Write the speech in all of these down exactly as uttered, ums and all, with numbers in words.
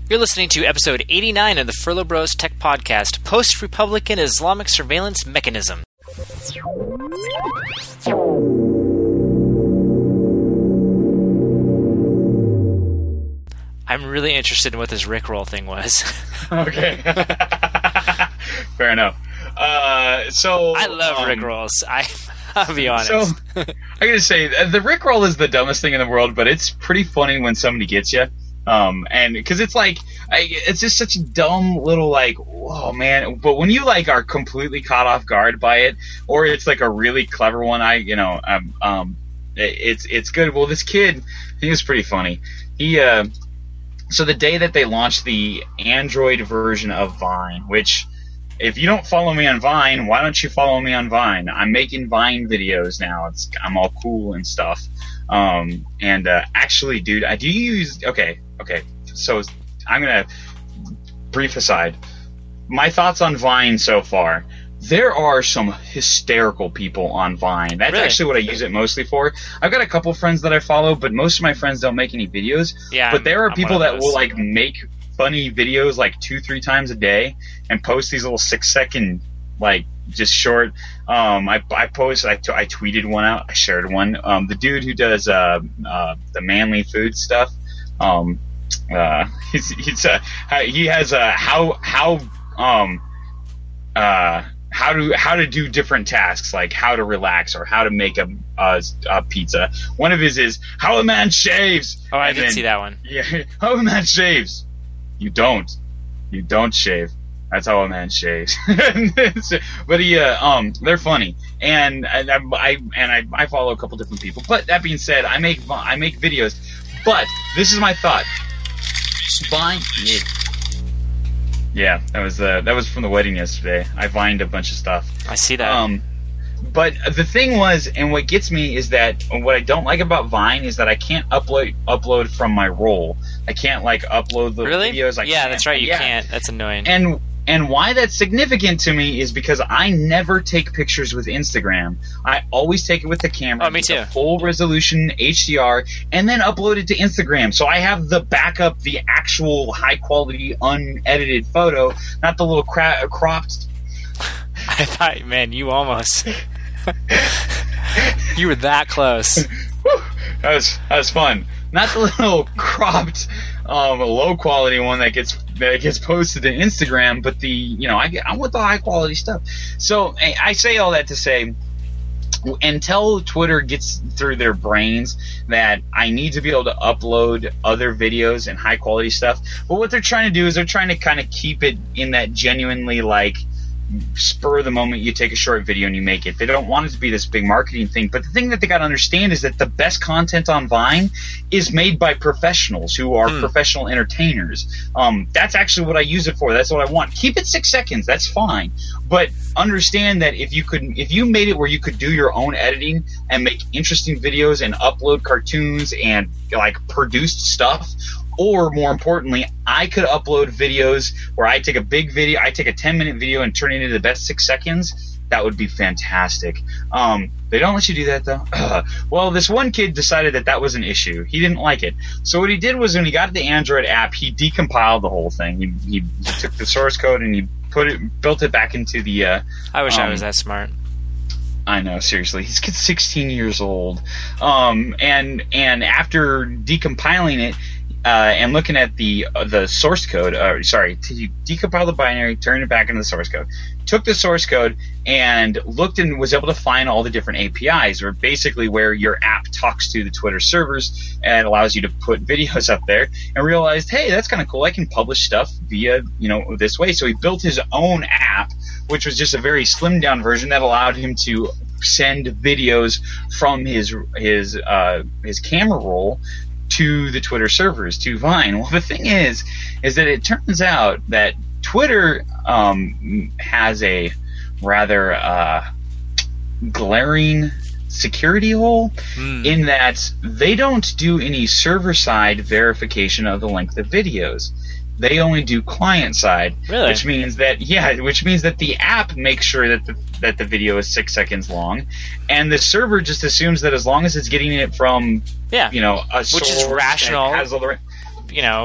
You're listening to episode eighty-nine of the Furlough Bros Tech Podcast, Post-Republican Islamic Surveillance Mechanism. I'm really interested in what this Rickroll thing was. Okay. Fair enough. Uh, so I love um, Rickrolls. I, I'll be honest. So, I gotta say, the Rickroll is the dumbest thing in the world, but it's pretty funny when somebody gets you. Um, and because it's like, I, it's just such a dumb little like, whoa, man. But when you like are completely caught off guard by it, or it's like a really clever one, I, you know, um, um it, it's it's good. Well, this kid, he was pretty funny. He, uh, so the day that they launched the Android version of Vine, which, if you don't follow me on Vine, why don't you follow me on Vine? I'm making Vine videos now. It's I'm all cool and stuff. Um, and uh, actually, dude, I do use. Okay, okay. So I'm gonna brief aside. My thoughts on Vine so far. There are some hysterical people on Vine. That's really? actually what I use it mostly for. I've got a couple friends that I follow, but most of my friends don't make any videos. Yeah, but there are I'm people that those. will like make funny videos like two, three times a day and post these little six second, like just short. Um, I I posted, I, t- I tweeted one out, I shared one. Um, the dude who does uh, uh, the manly food stuff. Um, uh, he's he's uh, he has a uh, how how um uh. How to how to do different tasks, like how to relax or how to make a, a, a pizza. One of his is how a man shaves. Oh, I and did then, see that one. Yeah, how a man shaves. You don't. You don't shave. That's how a man shaves. But he, uh, um, they're funny, and, and I, I and I, I follow a couple different people. But that being said, I make I make videos. But this is my thought. Vine. Yeah. Yeah, that was uh, that was from the wedding yesterday. I vined a bunch of stuff. I see that. Um, but the thing was, and what gets me is that what I don't like about Vine is that I can't upload upload from my roll. I can't like upload the really? videos. I yeah, can't. that's right. You yeah. can't. That's annoying. And and why that's significant to me is because I never take pictures with Instagram. I always take it with the camera. Oh, me too. Full resolution H D R, and then upload it to Instagram. So I have the backup, the actual high quality, unedited photo, not the little cra- cropped. I thought, man, you almost. You were that close. that was that was fun. Not the little cropped, um, low quality one that gets that gets posted to Instagram, but the you know I get, I want the high quality stuff. So I say all that to say, until Twitter gets through their brains that I need to be able to upload other videos and high quality stuff. But what they're trying to do is they're trying to kind of keep it in that genuinely like spur of the moment, you take a short video and you make it. They don't want it to be this big marketing thing. But the thing that they got to understand is that the best content on Vine is made by professionals who are mm. professional entertainers. Um, that's actually what I use it for. That's what I want. Keep it six seconds. That's fine. But understand that if you could, if you made it where you could do your own editing and make interesting videos and upload cartoons and like produced stuff. Or more importantly, I could upload videos where I take a big video, I take a ten minute video and turn it into the best six seconds. That would be fantastic. Um, they don't let you do that though. Uh, well, this one kid decided that that was an issue. He didn't like it. So what he did was when he got the Android app, he decompiled the whole thing. He, he, he took the source code and he put it, built it back into the. Uh, I wish um, I was that smart. I know, seriously. He's sixteen years old. Um, and and after decompiling it. Uh, and looking at the uh, the source code, uh, sorry, to decompile the binary, turn it back into the source code. Took the source code and looked and was able to find all the different A P Is, or basically where your app talks to the Twitter servers and allows you to put videos up there. And realized, hey, that's kind of cool. I can publish stuff via you know this way. So he built his own app, which was just a very slimmed down version that allowed him to send videos from his his uh, his camera roll to the Twitter servers, to Vine. Well, the thing is, is that it turns out that Twitter um, has a rather uh, glaring security hole mm. in that they don't do any server-side verification of the length of videos. They only do client-side, really? Which means that yeah, which means that the app makes sure that the that the video is six seconds long, and the server just assumes that as long as it's getting it from yeah, you know a which is rational, has all the, you know,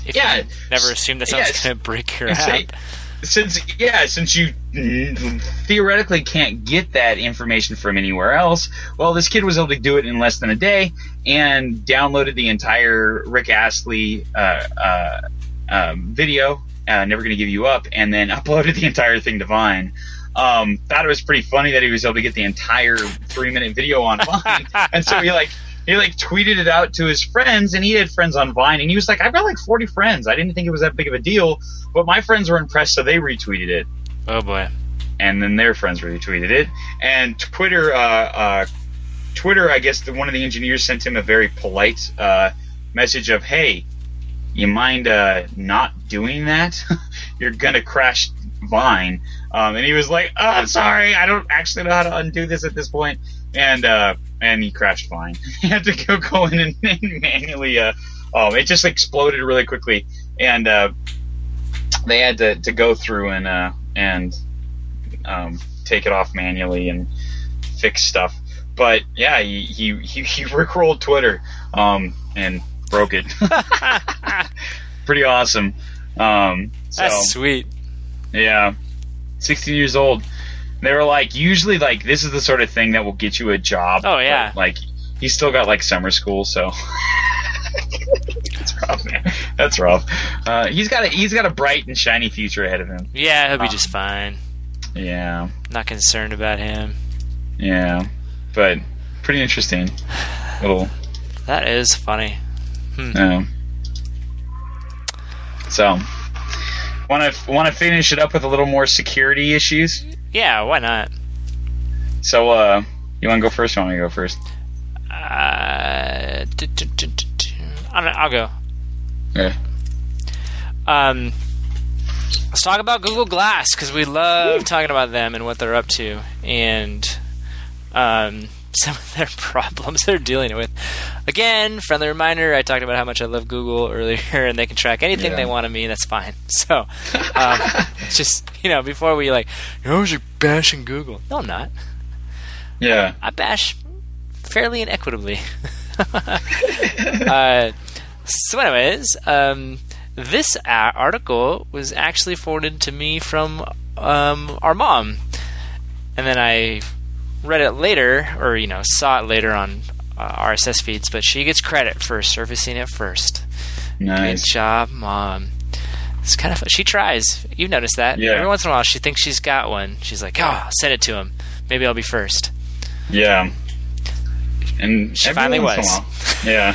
If yeah, you never assumed that someone's yes. going to break your Say, app. Since yeah, since you theoretically can't get that information from anywhere else, well, this kid was able to do it in less than a day and downloaded the entire Rick Astley uh, uh, um, video, uh, Never Gonna Give You Up, and then uploaded the entire thing to Vine. Um, thought it was pretty funny that he was able to get the entire three minute video on Vine, and so he like. He like tweeted it out to his friends, and he had friends on Vine, and he was like, "I've got like forty friends. I didn't think it was that big of a deal, but my friends were impressed, so they retweeted it." Oh boy! And then their friends retweeted it, and Twitter, uh, uh, Twitter, I guess the, one of the engineers sent him a very polite uh, message of, "Hey, you mind uh, not doing that? You're gonna crash Vine." Um, and he was like, "Oh, I'm sorry. I don't actually know how to undo this at this point." And uh, and he crashed Vine. He had to go go in and, and manually. Uh, um, it just exploded really quickly, and uh, they had to, to go through and uh, and um, take it off manually and fix stuff. But yeah, he he he, he rickrolled Twitter um, and broke it. Pretty awesome. Um, so, That's sweet. Yeah, sixteen years old. They were like, usually, like, this is the sort of thing that will get you a job. Oh, yeah. But, like, he's still got, like, summer school, so. That's rough, man. That's rough. Uh, he's got a he's got a bright and shiny future ahead of him. Yeah, he'll be um, just fine. Yeah. Not concerned about him. Yeah. But, pretty interesting. Little. That is funny. Hmm. Um, so, want to want to finish it up with a little more security issues? Yeah, why not? So, uh, you want to go first or want me to go first? Uh, do, do, do, do, do. I'll, I'll go. Okay. Um, let's talk about Google Glass, because we love talking about them and what they're up to, and um, some of their problems they're dealing with. Again, friendly reminder, I talked about how much I love Google earlier, and they can track anything Yeah. they want of me, that's fine. So, um, it's just, you know, before we like, oh, you're bashing Google. No, I'm not. Yeah. I bash fairly and equitably. uh, so anyways, um, this a- article was actually forwarded to me from um, our mom. And then I read it later, or, you know, saw it later on uh, R S S feeds, but she gets credit for surfacing it first. Nice. Good job, Mom. It's kind of fun. She tries. You've noticed that. Yeah. Every once in a while, she thinks she's got one. She's like, oh, I'll send it to him. Maybe I'll be first. Yeah. And She every finally once in was. a while- Yeah.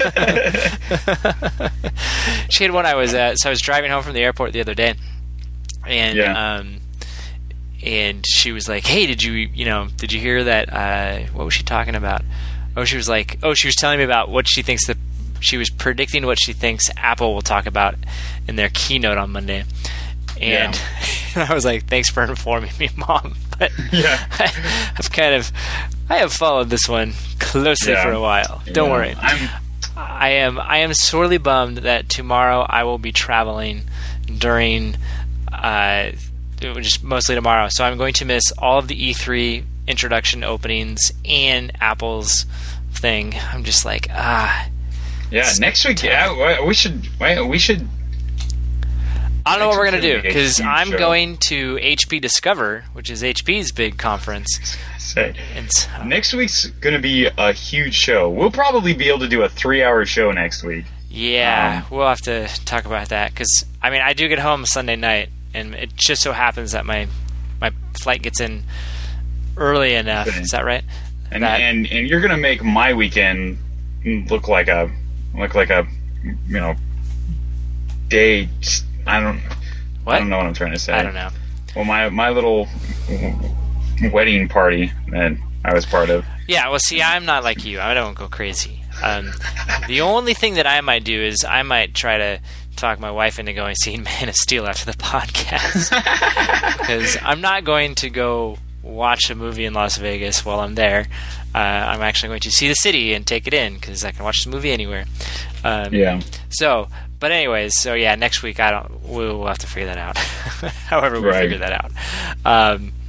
She had one I was at. So I was driving home from the airport the other day, and Yeah. um, and she was like, "Hey, did you you know did you hear that? Uh, what was she talking about? Oh, she was like, oh, she was telling me about what she thinks that she was predicting what she thinks Apple will talk about in their keynote on Monday." And Yeah. I was like, "Thanks for informing me, Mom." But Yeah. I, I've kind of I have followed this one closely Yeah. for a while. Don't Yeah. worry. I'm I am I am sorely bummed that tomorrow I will be traveling during uh, just mostly tomorrow. So I'm going to miss all of the E three introduction openings and Apple's thing. I'm just like, ah. Yeah, next week, yeah, we should we should I don't know what we're going to do, Next week's because gonna be a I'm huge show. going to H P Discover, which is H P's big conference. say. And so, Next week's going to be a huge show. We'll probably be able to do a three-hour show next week. yeah, Um, we'll have to talk about that, because, I mean, I do get home Sunday night, and it just so happens that my my flight gets in early enough. Okay. Is that right? And That- and and you're going to make my weekend look like a look like a you know day. I don't. What? I don't know what I'm trying to say. I don't know. Well, my my little wedding party that I was part of. Yeah, well, see, I'm not like you. I don't go crazy. Um, the only thing that I might do is I might try to talk my wife into going see Man of Steel after the podcast, because I'm not going to go watch a movie in Las Vegas while I'm there. Uh, I'm actually going to see the city and take it in, because I can watch the movie anywhere. Um, Yeah. So, but anyways, so yeah, next week I don't. We'll have to figure that out. However, we'll Right. figure that out. Um,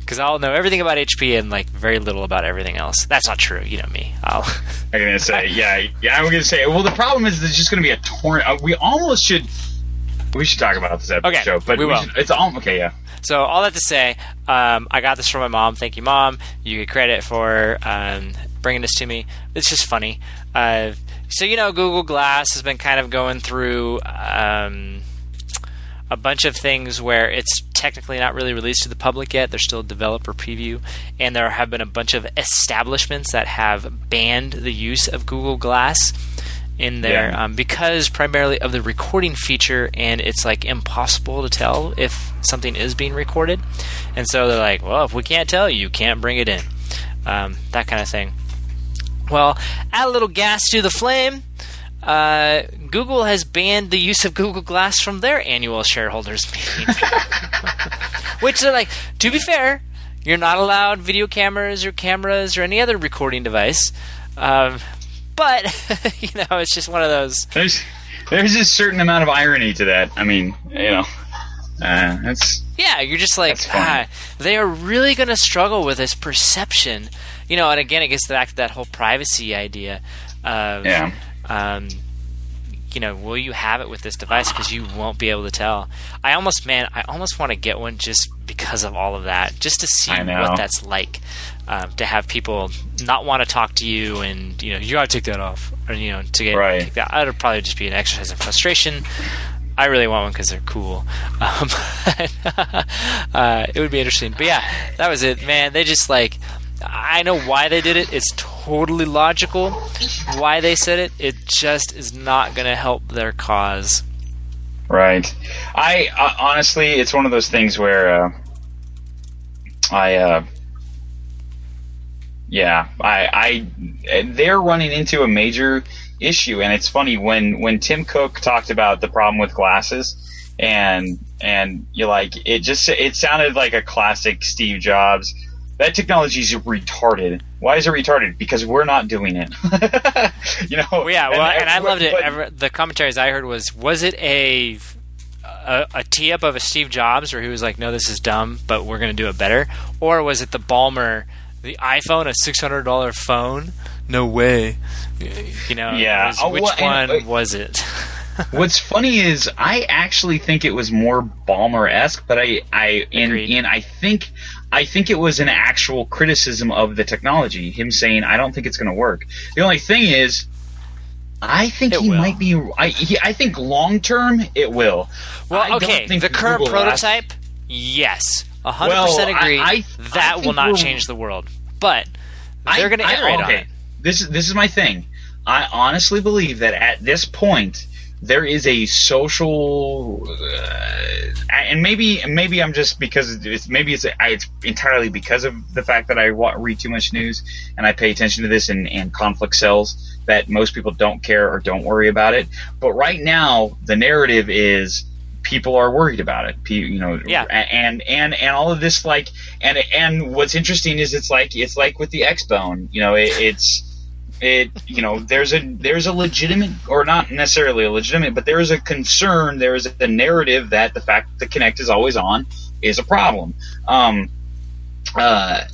Because I'll know everything about H P and like very little about everything else. That's not true. You know me. I'll. I'm gonna say yeah, yeah. I'm gonna say. Well, the problem is there's just gonna be a torn. Uh, we almost should. We should talk about this episode, okay, but we we will. Should, it's all okay. Yeah. So all that to say, um, I got this from my mom. Thank you, Mom. You get credit for um, bringing this to me. It's just funny. Uh, so you know, Google Glass has been kind of going through um, a bunch of things where it's technically not really released to the public yet. They're still a developer preview, and there have been a bunch of establishments that have banned the use of Google Glass in there yeah. um, because primarily of the recording feature, and it's like impossible to tell if something is being recorded, and so they're like, well, if we can't tell, you can't bring it in, um, that kind of thing. Well, add a little gas to the flame. Uh, Google has banned the use of Google Glass from their annual shareholders meeting, which they're like, to be fair, you're not allowed video cameras or cameras or any other recording device. Um, But, you know, it's just one of those. There's there's a certain amount of irony to that. I mean, you know, uh, that's. Yeah, you're just like, ah, they are really going to struggle with this perception. You know, and again, it gets back to that whole privacy idea of, yeah. um, you know, will you have it with this device because you won't be able to tell. I almost, man, I almost want to get one just because of all of that, just to see what that's like. Uh, to have people not want to talk to you, and you know, you gotta take that off, or you know, to get right. take that. That would probably just be an exercise in frustration. I really want one because they're cool. Um, uh, it would be interesting, but yeah, that was it, man. They just like, I know why they did it. It's totally logical why they said it. It just is not going to help their cause. Right. I uh, honestly, it's one of those things where uh, I. Uh, Yeah, I, I, they're running into a major issue, and it's funny when, when Tim Cook talked about the problem with glasses, and and you like it just it sounded like a classic Steve Jobs. That technology is retarded. Why is it retarded? Because we're not doing it. you know. Well, yeah, well, and, and I loved it. But, the commentaries I heard was, was it a a, a tee up of a Steve Jobs, where he was like, no, this is dumb, but we're going to do it better, or was it the Ballmer? The iPhone, a six hundred dollars phone? No way. You know, yeah. was, which oh, well, one and, was it? What's funny is I actually think it was more Ballmer-esque, but I, I and, and I think I think it was an actual criticism of the technology. Him saying, I don't think it's going to work. The only thing is, I think it he will. might be. I, he, I think long term it will. Well, I okay. The current Google prototype, last... yes. one hundred percent well, agree. I, I, that I will not change the world. But they're going to iterate I, okay. on it. This is this is my thing. I honestly believe that at this point there is a social, uh, and maybe maybe I'm just because it's maybe it's it's entirely because of the fact that I read too much news and I pay attention to this, and, and conflict sells that most people don't care or don't worry about it. But right now the narrative is, people are worried about it, you know, yeah. and, and, and all of this, like, and, and what's interesting is it's like, it's like with the X-Bone, you know, it, it's, it, you know, there's a, there's a legitimate, or not necessarily a legitimate, but there is a concern, there is a narrative that the fact that the Kinect is always on is a problem. Um, uh,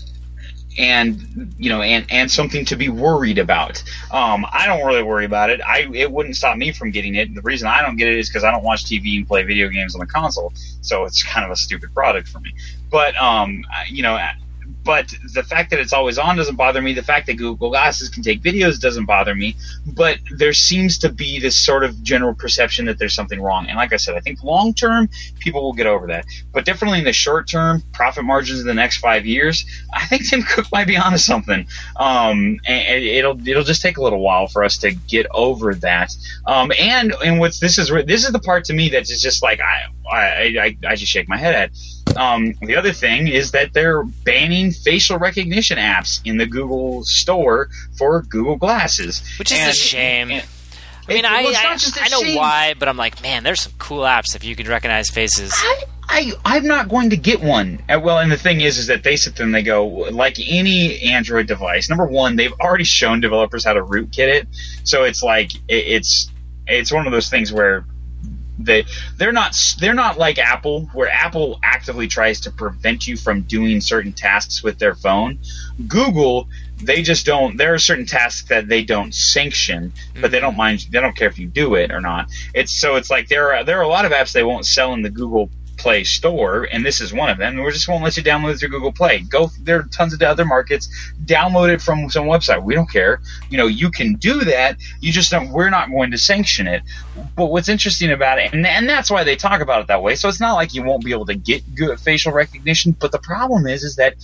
and you know, and, and something to be worried about. Um, I don't really worry about it. I it wouldn't stop me from getting it. The reason I don't get it is because I don't watch T V and play video games on the console, so it's kind of a stupid product for me. But um, you know, but the fact that it's always on doesn't bother me. The fact that Google Glasses can take videos doesn't bother me. But there seems to be this sort of general perception that there's something wrong. And like I said, I think long term, people will get over that. But definitely in the short term, profit margins in the next five years, I think Tim Cook might be onto something. Um, and it'll it'll just take a little while for us to get over that. Um, and and what's this is this is the part to me that is just like I I I, I just shake my head at. Um, the other thing is that they're banning facial recognition apps in the Google Store for Google Glasses, which is and, a shame. And, I mean, it, I well, I, I know shame. why, but I'm like, man, there's some cool apps if you could recognize faces. I, I I'm not going to get one. Well, and the thing is, is that they sit there and they go, like any Android device. Number one, they've already shown developers how to rootkit it, so it's like it, it's it's one of those things where they they're not they're not like Apple, where Apple actively tries to prevent you from doing certain tasks with their phone. Google, they just don't. There are certain tasks that they don't sanction, but they don't mind. They don't care if you do it or not. It's so it's like there are there are a lot of apps they won't sell in the Google Play Store, and this is one of them. We just won't let you download it through Google Play. Go. There are tons of other markets. Download it from some website. We don't care. You know, you can do that. You just don't. We're not going to sanction it. But what's interesting about it, and and that's why they talk about it that way. So it's not like you won't be able to get good facial recognition. But the problem is, is that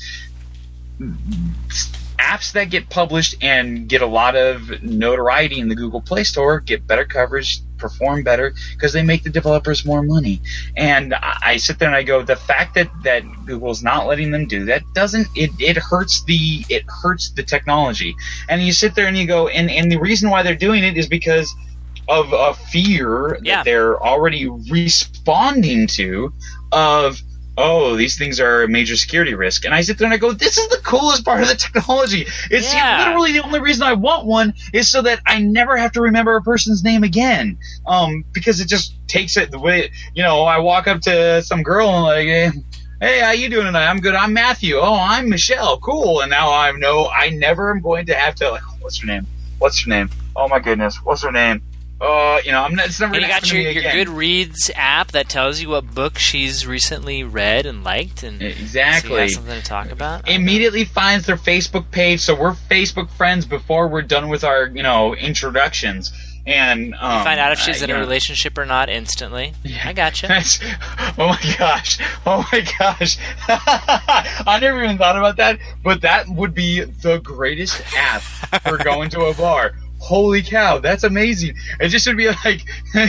apps that get published and get a lot of notoriety in the Google Play Store get better coverage, perform better, because they make the developers more money. And I, I sit there and I go, the fact that, that Google's not letting them do that doesn't it, it hurts the it hurts the technology. And you sit there and you go, and, and the reason why they're doing it is because of a fear yeah. that they're already responding to of, oh, these things are a major security risk. And I sit there and I go, this is the coolest part of the technology. It's yeah. literally the only reason I want one is so that I never have to remember a person's name again. Um, because it just takes it the way, you know, I walk up to some girl and like, hey, hey, how you doing tonight? I'm good. I'm Matthew. Oh, I'm Michelle. Cool. And now I know I never am going to have to, like, what's her name? What's her name? Oh my goodness. What's her name? Uh, you know, I'm not, it's never and going you to got happen your, to me your again. Goodreads app that tells you what book she's recently read and liked, and exactly. so you have something to talk about. Immediately finds their Facebook page, so we're Facebook friends before we're done with our, you know, introductions. And um, you find out if she's uh, in a know, relationship or not instantly. Yeah, I gotcha. That's, oh my gosh! Oh my gosh! I never even thought about that, but that would be the greatest app for going to a bar. Holy cow, that's amazing. It just would be like, uh,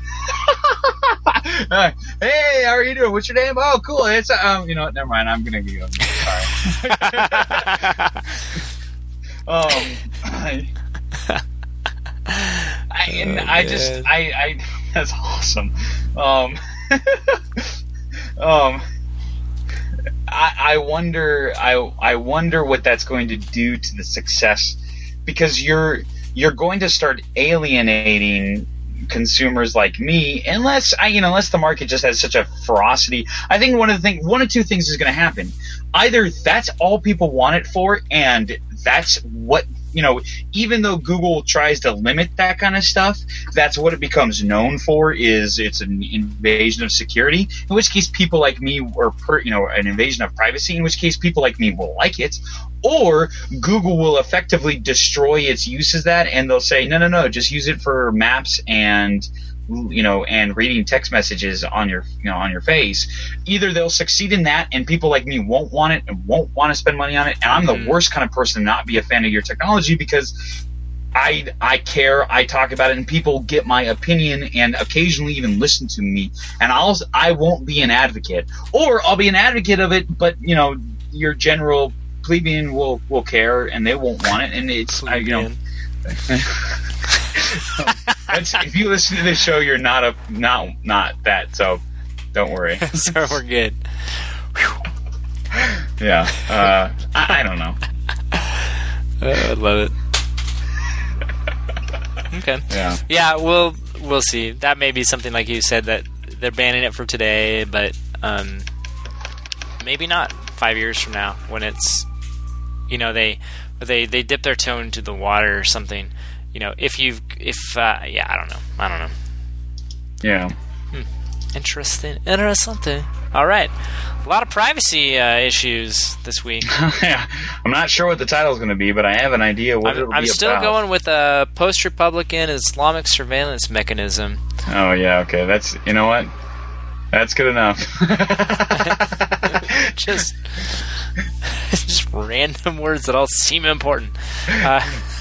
hey, how are you doing? What's your name? Oh, cool. It's, um, you know what, never mind. I'm going to go. Sorry. um, I, I, and oh, I just, I, I, that's awesome. Um, um, I, I wonder, I, I wonder what that's going to do to the success, because you're, you're going to start alienating consumers like me, unless I, you know, unless the market just has such a ferocity. I think one of the thing, one of two things is going to happen. Either that's all people want it for, and that's what, you know, even though Google tries to limit that kind of stuff, that's what it becomes known for, is it's an invasion of security, in which case people like me, or, per, you know, an invasion of privacy, in which case people like me will like it. Or Google will effectively destroy its use as that, and they'll say, no, no, no, just use it for maps and, you know, and reading text messages on your, you know, on your face. Either they'll succeed in that, and people like me won't want it and won't want to spend money on it. And I'm the worst kind of person to not be a fan of your technology, because I I care, I talk about it, and people get my opinion and occasionally even listen to me. And I'll I won't be an advocate, or I'll be an advocate of it, but you know, your general plebeian will will care and they won't want it, and it's I, you know. That's, if you listen to this show, you're not a not not that, so don't worry. So we're good. Yeah, uh, I, I don't know. Uh, I love it. Okay. Yeah. Yeah. We'll we'll see. That may be something like you said, that they're banning it for today, but um, maybe not five years from now, when it's, you know, they they they dip their toe into the water or something. You know, if you've if uh, yeah, I don't know, I don't know. Yeah. Hmm. Interesting, interessante. All right, a lot of privacy uh, issues this week. Yeah, I'm not sure what the title is going to be, but I have an idea what I'm, it'll I'm be still about. going with a post-Republican Islamic surveillance mechanism. Oh yeah, okay. That's, you know what? That's good enough. just, just random words that all seem important. Uh,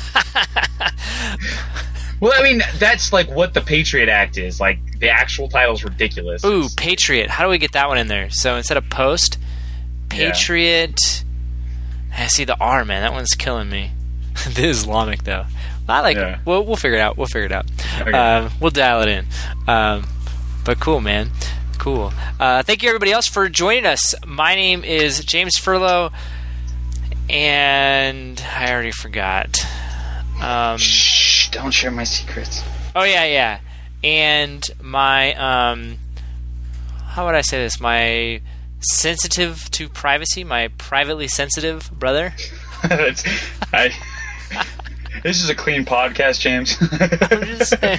Well, I mean, that's like what the Patriot Act is. Like, the actual title's ridiculous. Ooh, It's- Patriot. How do we get that one in there? So instead of post, Patriot. I see the R, man. That one's killing me. The Islamic, though. I like Yeah. it. We'll, we'll figure it out. We'll figure it out. Okay. Um, we'll dial it in. Um, but cool, man. Cool. Uh, thank you, everybody else, for joining us. My name is James Furlow, and I already forgot. Um, Shh, don't share my secrets. oh, yeah, yeah. and my um, how would I say this? My sensitive to privacy, my privately sensitive brother. That's, I, this is a clean podcast, James. I'm just saying.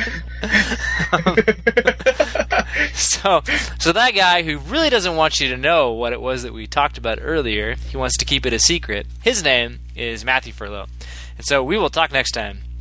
so, so that guy who really doesn't want you to know what it was that we talked about earlier, he wants to keep it a secret. His name is Matthew Furlow. And so we will talk next time.